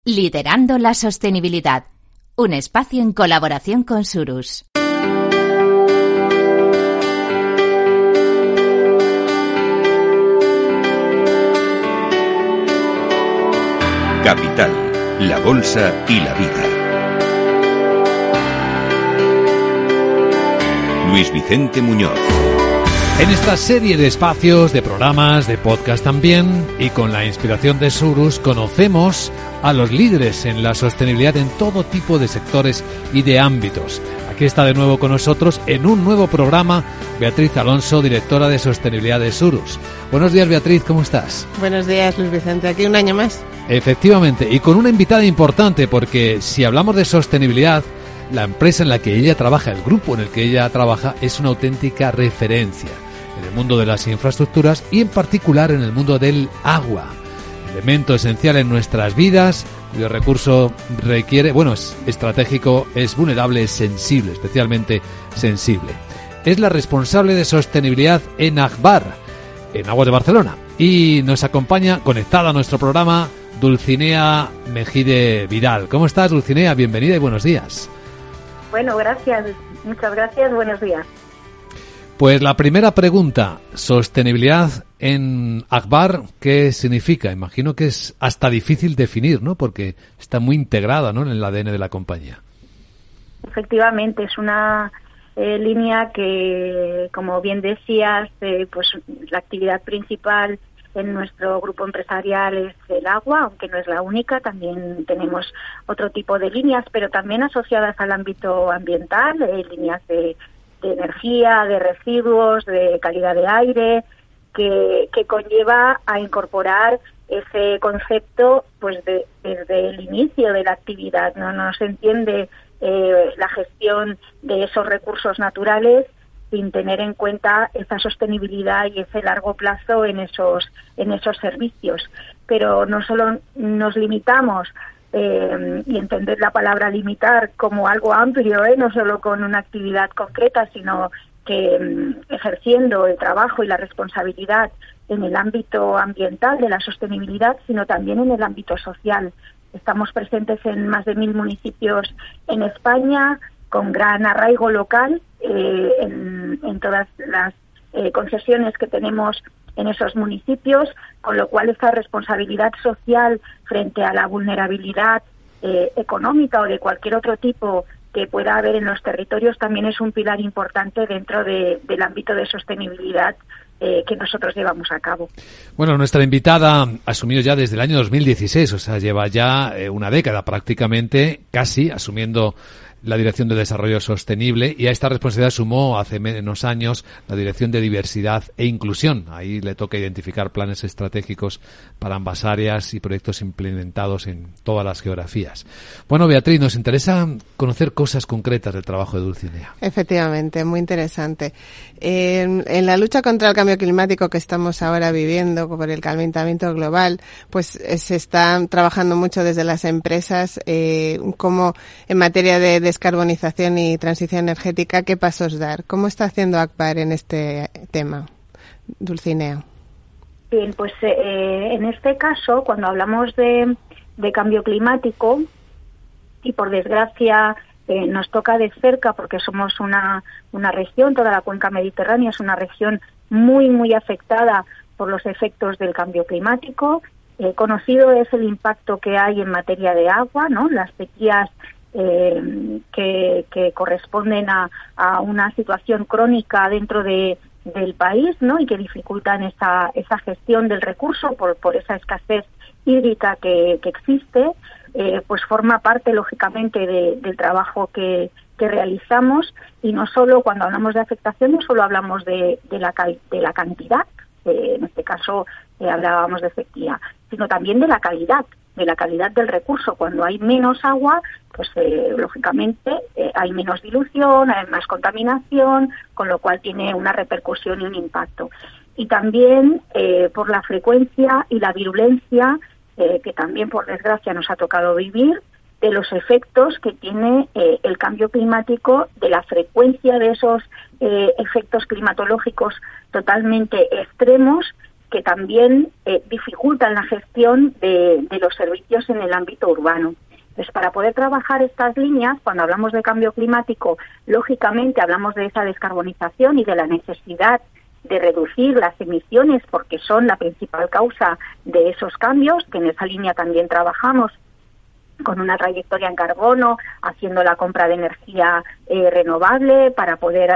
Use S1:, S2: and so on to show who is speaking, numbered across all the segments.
S1: Liderando la sostenibilidad. Un espacio en colaboración con Surus.
S2: Capital, la bolsa y la vida. Luis Vicente Muñoz.
S3: En esta serie de espacios, de programas, de podcast también, y con la inspiración de Surus, conocemos a los líderes en la sostenibilidad en todo tipo de sectores y de ámbitos. Aquí está de nuevo con nosotros en un nuevo programa Beatriz Alonso, directora de sostenibilidad de Surus. Buenos días, Beatriz, ¿cómo estás?
S4: Buenos días, Luis Vicente, aquí un año más.
S3: Efectivamente, y con una invitada importante, porque si hablamos de sostenibilidad, la empresa en la que ella trabaja, el grupo en el que ella trabaja, es una auténtica referencia en el mundo de las infraestructuras y en particular en el mundo del agua, elemento esencial en nuestras vidas, cuyo recurso requiere, es estratégico, es vulnerable, es sensible, especialmente sensible. Es la responsable de sostenibilidad en Agbar, en Aguas de Barcelona, y nos acompaña, conectada a nuestro programa, Dulcinea Mejide Vidal. ¿Cómo estás, Dulcinea? Bienvenida y buenos días.
S5: Bueno, gracias. Muchas gracias. Buenos días.
S3: Pues la primera pregunta, sostenibilidad en Agbar, ¿qué significa? Imagino que es hasta difícil definir, ¿no? Porque está muy integrada, ¿no?, en el ADN de la compañía.
S5: Efectivamente, es una línea que, como bien decías, pues la actividad principal en nuestro grupo empresarial es el agua, aunque no es la única, también tenemos otro tipo de líneas, pero también asociadas al ámbito ambiental, líneas de energía, de residuos, de calidad de aire, que conlleva a incorporar ese concepto pues desde el inicio de la actividad. No se entiende la gestión de esos recursos naturales sin tener en cuenta esa sostenibilidad y ese largo plazo en esos servicios. Pero no solo nos limitamos y entender la palabra limitar como algo amplio, no solo con una actividad concreta, sino que ejerciendo el trabajo y la responsabilidad en el ámbito ambiental de la sostenibilidad, sino también en el ámbito social. Estamos presentes en más de 1.000 municipios en España, con gran arraigo local en todas las concesiones que tenemos en esos municipios, con lo cual esta responsabilidad social frente a la vulnerabilidad económica o de cualquier otro tipo que pueda haber en los territorios también es un pilar importante dentro del ámbito de sostenibilidad que nosotros llevamos a cabo.
S3: Bueno, nuestra invitada asumió ya desde el año 2016, o sea, lleva ya una década prácticamente, casi, asumiendo la Dirección de Desarrollo Sostenible, y a esta responsabilidad sumó hace menos años la Dirección de Diversidad e Inclusión. Ahí le toca identificar planes estratégicos para ambas áreas y proyectos implementados en todas las geografías. Bueno, Beatriz, nos interesa conocer cosas concretas del trabajo de Dulcinea.
S4: Efectivamente, muy interesante. En la lucha contra el cambio climático que estamos ahora viviendo por el calentamiento global, pues se está trabajando mucho desde las empresas, como en materia de descarbonización y transición energética, ¿qué pasos dar? ¿Cómo está haciendo Agbar en este tema, Dulcinea?
S5: Bien, pues en este caso, cuando hablamos de cambio climático, y por desgracia nos toca de cerca porque somos una región, toda la cuenca mediterránea es una región muy, muy afectada por los efectos del cambio climático. Conocido es el impacto que hay en materia de agua, ¿no? Las sequías que corresponden a una situación crónica dentro del país, ¿no? Y que dificultan esa gestión del recurso por esa escasez hídrica que existe, pues forma parte lógicamente del trabajo que realizamos, y no solo cuando hablamos de afectación, no solo hablamos de la cantidad, en este caso hablábamos de sequía, sino también de la calidad del recurso. Cuando hay menos agua, pues lógicamente hay menos dilución, hay más contaminación, con lo cual tiene una repercusión y un impacto. Y también por la frecuencia y la virulencia que también por desgracia nos ha tocado vivir, de los efectos que tiene el cambio climático, de la frecuencia de esos efectos climatológicos totalmente extremos que también dificultan la gestión de los servicios en el ámbito urbano. Entonces, para poder trabajar estas líneas, cuando hablamos de cambio climático, lógicamente hablamos de esa descarbonización y de la necesidad de reducir las emisiones, porque son la principal causa de esos cambios, que en esa línea también trabajamos con una trayectoria en carbono, haciendo la compra de energía renovable para poder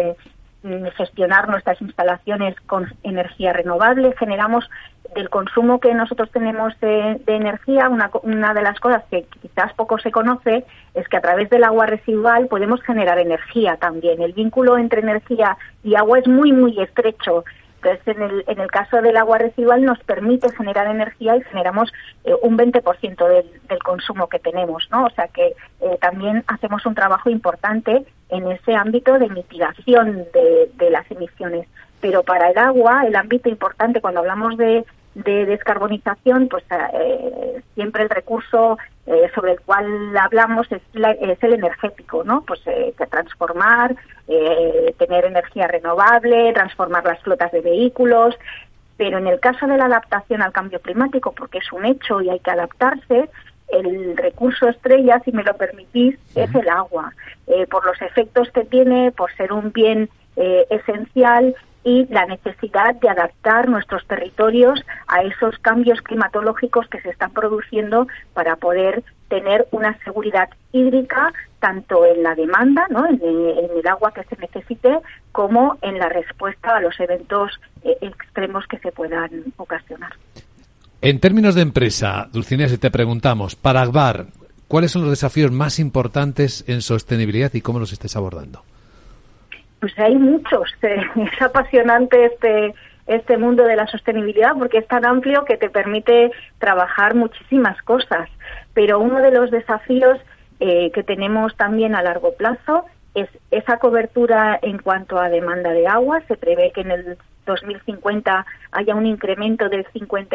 S5: gestionar nuestras instalaciones con energía renovable. Generamos del consumo que nosotros tenemos de energía, una de las cosas que quizás poco se conoce es que a través del agua residual podemos generar energía también. El vínculo entre energía y agua es muy, muy estrecho. Entonces, en el caso del agua residual nos permite generar energía y generamos un 20% del consumo que tenemos, ¿no? O sea que también hacemos un trabajo importante en ese ámbito de mitigación de las emisiones. Pero para el agua, el ámbito importante cuando hablamos de descarbonización, pues siempre el recurso sobre el cual hablamos es el energético, ¿no? Pues que transformar, tener energía renovable, transformar las flotas de vehículos. Pero en el caso de la adaptación al cambio climático, porque es un hecho y hay que adaptarse, el recurso estrella, si me lo permitís, es el agua, por los efectos que tiene, por ser un bien esencial y la necesidad de adaptar nuestros territorios a esos cambios climatológicos que se están produciendo para poder tener una seguridad hídrica tanto en la demanda, ¿no? en el agua que se necesite, como en la respuesta a los eventos extremos que se puedan ocasionar.
S3: En términos de empresa, Dulcinea, si te preguntamos, para Agbar, ¿cuáles son los desafíos más importantes en sostenibilidad y cómo los estáis abordando?
S5: Pues hay muchos. Es apasionante este mundo de la sostenibilidad porque es tan amplio que te permite trabajar muchísimas cosas. Pero uno de los desafíos que tenemos también a largo plazo es esa cobertura en cuanto a demanda de agua. Se prevé que en el 2050 haya un incremento del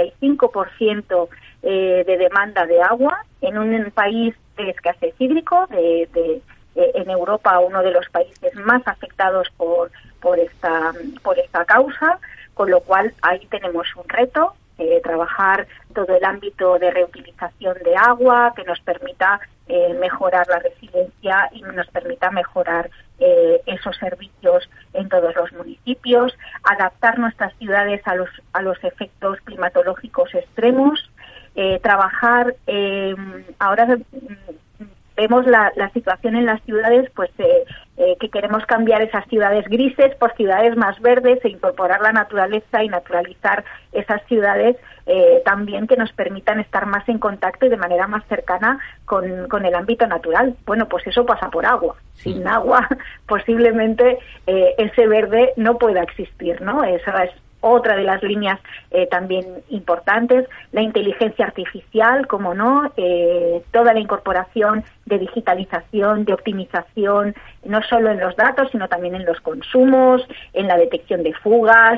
S5: 55% de demanda de agua en un país de escasez hídrico, en Europa uno de los países más afectados por esta causa, con lo cual ahí tenemos un reto, trabajar todo el ámbito de reutilización de agua que nos permita mejorar la resiliencia y nos permita mejorar esos servicios en todos los municipios, adaptar nuestras ciudades a los efectos climatológicos extremos, trabajar ahora vemos la situación en las ciudades, pues que queremos cambiar esas ciudades grises por ciudades más verdes e incorporar la naturaleza y naturalizar esas ciudades también que nos permitan estar más en contacto y de manera más cercana con el ámbito natural. Bueno, pues eso pasa por agua. Sin agua posiblemente ese verde no pueda existir, ¿no? Esa es otra de las líneas también importantes, la inteligencia artificial, como no, toda la incorporación de digitalización, de optimización, no solo en los datos, sino también en los consumos, en la detección de fugas,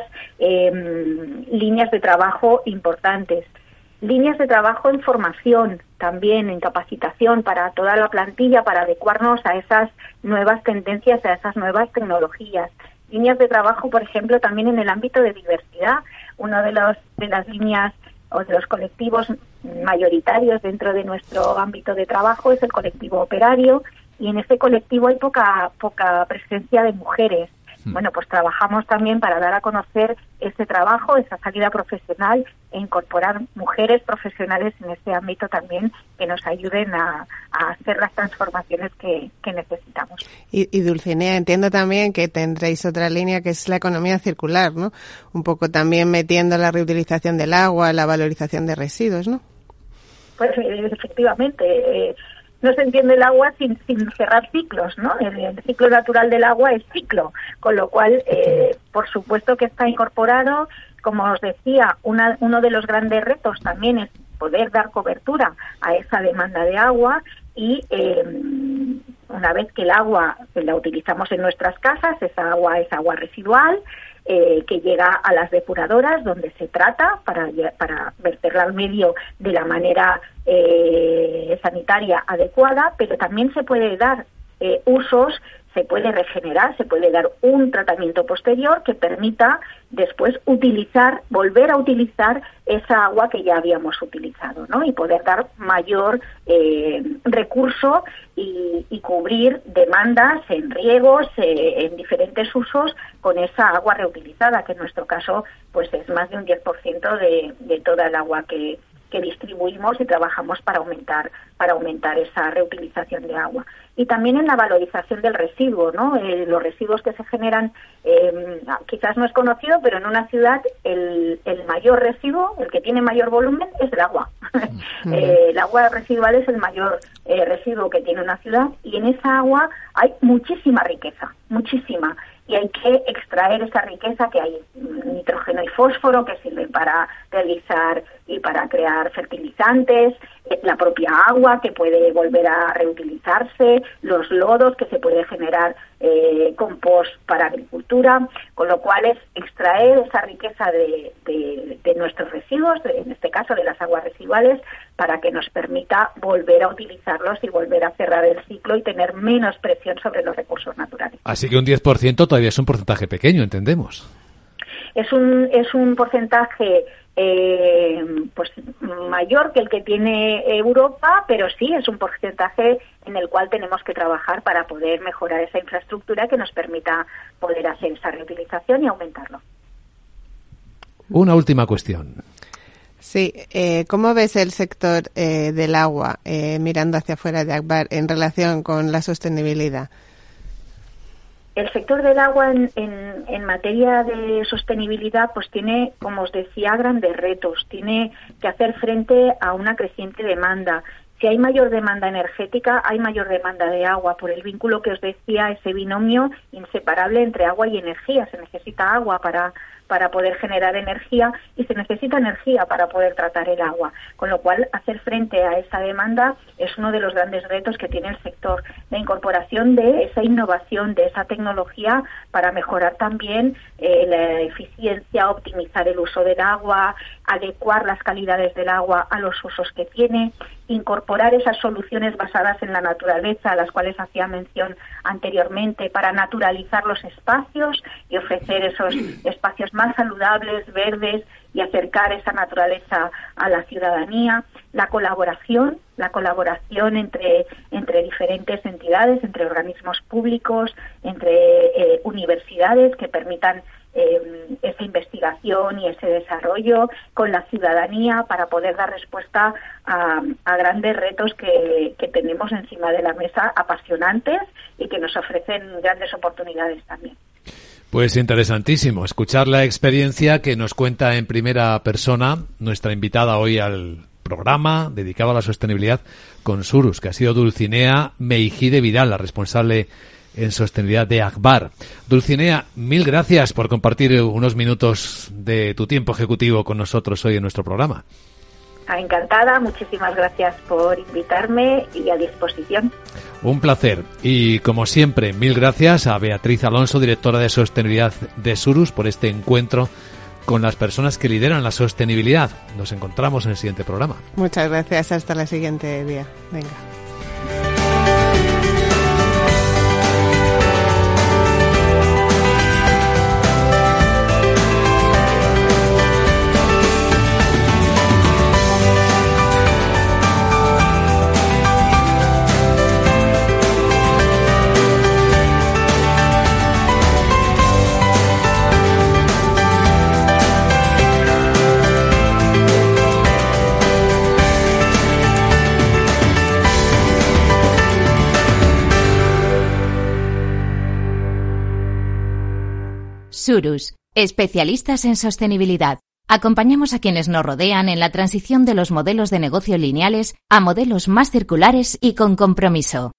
S5: líneas de trabajo importantes. Líneas de trabajo en formación, también en capacitación para toda la plantilla, para adecuarnos a esas nuevas tendencias, a esas nuevas tecnologías. Líneas de trabajo, por ejemplo, también en el ámbito de diversidad. Uno de las líneas o de los colectivos mayoritarios dentro de nuestro ámbito de trabajo es el colectivo operario, y en este colectivo hay poca presencia de mujeres. Bueno, pues trabajamos también para dar a conocer ese trabajo, esa salida profesional e incorporar mujeres profesionales en ese ámbito también que nos ayuden a hacer las transformaciones que necesitamos.
S4: Y Dulcinea, entiendo también que tendréis otra línea que es la economía circular, ¿no? Un poco también metiendo la reutilización del agua, la valorización de residuos, ¿no?
S5: Pues efectivamente, no se entiende el agua sin cerrar ciclos, ¿no? El ciclo natural del agua es ciclo, con lo cual, por supuesto que está incorporado. Como os decía, uno de los grandes retos también es poder dar cobertura a esa demanda de agua y una vez que el agua la utilizamos en nuestras casas, esa agua es agua residual, que llega a las depuradoras donde se trata para verterla al medio de la manera sanitaria adecuada, pero también se puede dar usos se puede regenerar, se puede dar un tratamiento posterior que permita después volver a utilizar esa agua que ya habíamos utilizado, ¿no? Y poder dar mayor recurso y cubrir demandas en riegos, en diferentes usos con esa agua reutilizada, que en nuestro caso pues es más de un 10% de toda el agua que distribuimos y trabajamos para aumentar esa reutilización de agua. Y también en la valorización del residuo, ¿no? Los residuos que se generan, quizás no es conocido, pero en una ciudad el mayor residuo, el que tiene mayor volumen, es el agua. El agua residual es el mayor residuo que tiene una ciudad, y en esa agua hay muchísima riqueza, muchísima. Y hay que extraer esa riqueza, que hay nitrógeno y fósforo que sirven para realizar y para crear fertilizantes, la propia agua que puede volver a reutilizarse, los lodos que se puede generar compost para agricultura, con lo cual es extraer esa riqueza de nuestros residuos, en este caso de las aguas residuales, para que nos permita volver a utilizarlos y volver a cerrar el ciclo y tener menos presión sobre los recursos naturales.
S3: Así que un 10% todavía es un porcentaje pequeño, entendemos.
S5: Es un porcentaje pues mayor que el que tiene Europa, pero sí es un porcentaje en el cual tenemos que trabajar para poder mejorar esa infraestructura que nos permita poder hacer esa reutilización y aumentarlo.
S3: Una última cuestión.
S4: Sí, ¿cómo ves el sector del agua mirando hacia afuera de Akbar en relación con la sostenibilidad?
S5: El sector del agua en materia de sostenibilidad pues tiene, como os decía, grandes retos. Tiene que hacer frente a una creciente demanda. Si hay mayor demanda energética, hay mayor demanda de agua, por el vínculo que os decía, ese binomio inseparable entre agua y energía. Se necesita agua para poder generar energía y se necesita energía para poder tratar el agua. Con lo cual, hacer frente a esa demanda es uno de los grandes retos que tiene el sector. La incorporación de esa innovación, de esa tecnología para mejorar también la eficiencia, optimizar el uso del agua, adecuar las calidades del agua a los usos que tiene, incorporar esas soluciones basadas en la naturaleza, a las cuales hacía mención anteriormente, para naturalizar los espacios y ofrecer esos espacios más saludables, verdes, y acercar esa naturaleza a la ciudadanía. La colaboración entre diferentes entidades, entre organismos públicos, entre universidades que permitan esa investigación y ese desarrollo con la ciudadanía para poder dar respuesta a grandes retos que tenemos encima de la mesa, apasionantes y que nos ofrecen grandes oportunidades también.
S3: Pues interesantísimo escuchar la experiencia que nos cuenta en primera persona nuestra invitada hoy al programa dedicado a la sostenibilidad con Surus, que ha sido Dulcinea Meijide Vidal, la responsable en sostenibilidad de Akbar. Dulcinea, mil gracias por compartir unos minutos de tu tiempo ejecutivo con nosotros hoy en nuestro programa.
S5: Encantada, muchísimas gracias por invitarme y a disposición.
S3: Un placer. Y como siempre, mil gracias a Beatriz Alonso, directora de sostenibilidad de Surus, por este encuentro con las personas que lideran la sostenibilidad. Nos encontramos en el siguiente programa.
S4: Muchas gracias. Hasta el siguiente día. Venga.
S1: Surus, especialistas en sostenibilidad. Acompañamos a quienes nos rodean en la transición de los modelos de negocio lineales a modelos más circulares y con compromiso.